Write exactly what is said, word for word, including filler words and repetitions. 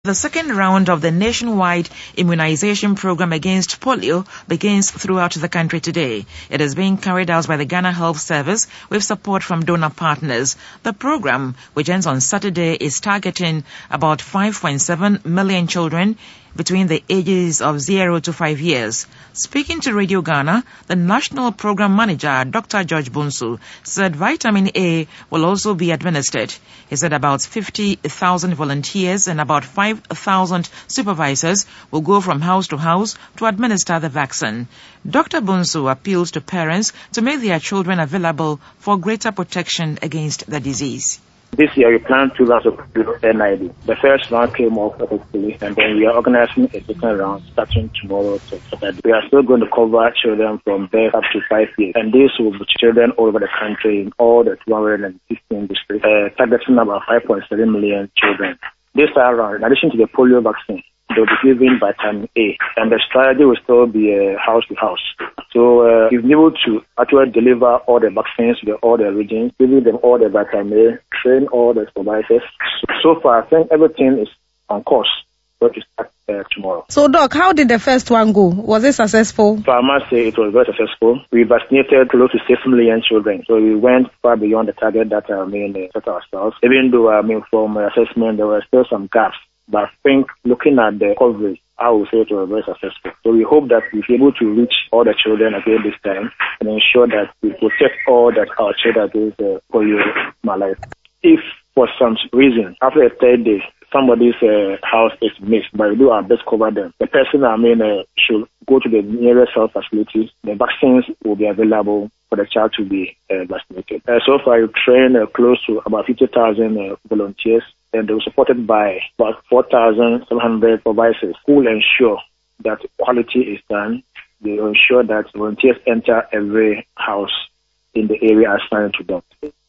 The second round of the nationwide immunization program against polio begins throughout the country today. It is being carried out by the Ghana Health Service with support from donor partners. The program, which ends on Saturday, is targeting about five point seven million children between the ages of zero to five years. Speaking to Radio Ghana, the National Program Manager, Doctor George Bonsu, said vitamin A will also be administered. He said about fifty thousand volunteers and about five thousand supervisors will go from house to house to administer the vaccine. Doctor Bonsu appeals to parents to make their children available for greater protection against the disease. This year we plan two rounds of N I D. The first round came off successfully, and then we are organizing a second round starting tomorrow to Saturday. We are still going to cover children from birth up to five years, and this will be children all over the country in all the two hundred sixteen districts, uh, targeting about five point seven million children. This time around, in addition to the polio vaccine, they'll be given vitamin A, and the strategy will still be uh, house to house. So uh, we've been able to actually deliver all the vaccines to all the regions, giving them all the vitamin A, train all the supervisors. So, so far, I think everything is on course. Going to start uh, tomorrow. So, Doc, how did the first one go? Was it successful? So I must say it was very successful. We vaccinated close to six million children. So we went far beyond the target that I mean, uh, set ourselves. Even though I mean, from assessment, there were still some gaps. But I think looking at the coverage, I would say it was very successful. So we hope that we'll be able to reach all the children again this time and ensure that we protect all that our children against uh, polio malaria. If for some reason, after the third day, somebody's uh, house is missed, but we do our best to cover them, the person, I mean, uh, should go to the nearest health facilities. The vaccines will be available for the child to be uh, vaccinated. Uh, so far, we've trained uh, close to about fifty thousand uh, volunteers, and they were supported by about four thousand seven hundred supervisors who will ensure that quality is done. They will ensure that volunteers enter every house in the area assigned to them.